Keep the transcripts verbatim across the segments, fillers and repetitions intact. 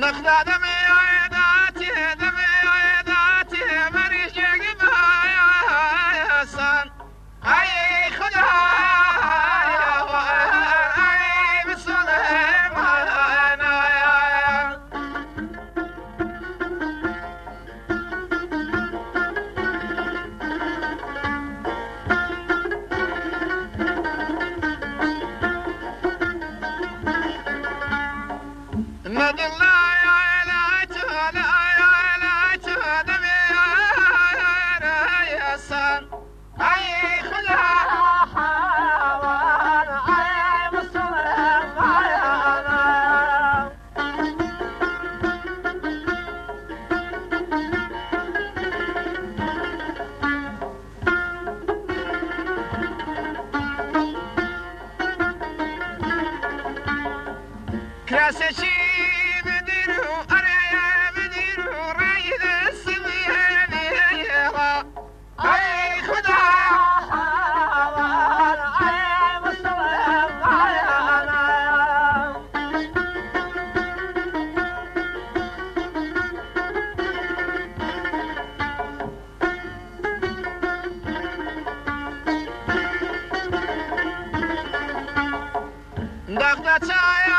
نخدا دمی آیداتی دمی آیداتی مریش جگی بایستان ای خدا ای بسلمان Kraseci bediru araya bediru rayda simiyani ya ay khuda ay mustafa ayana daqda çaya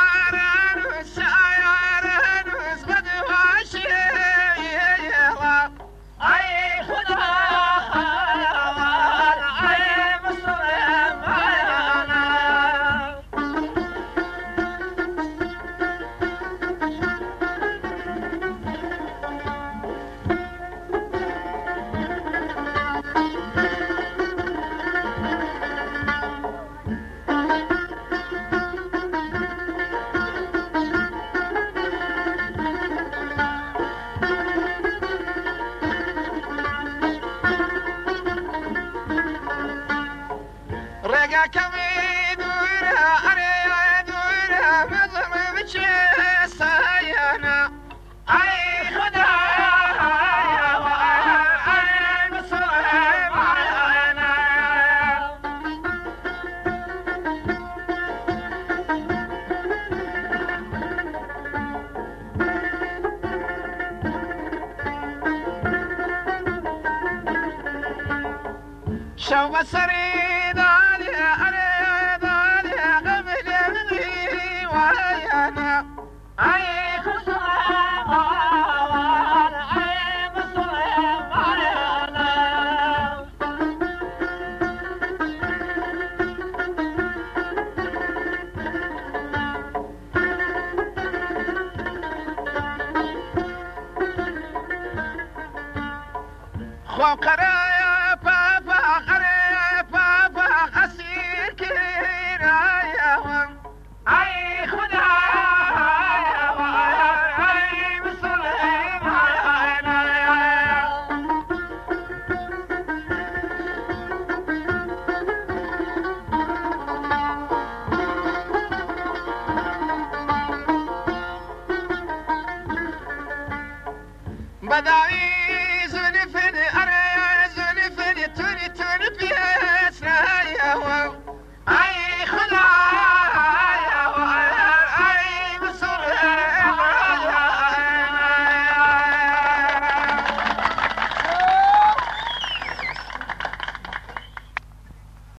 رجع كمي دورها أريا دورها مظلم بشي سايانا أي خدا أي مسلم أنا شوف السريد عليها عليها قبل يمضي ويانا أي خصام أي مسلم أنا خو قرار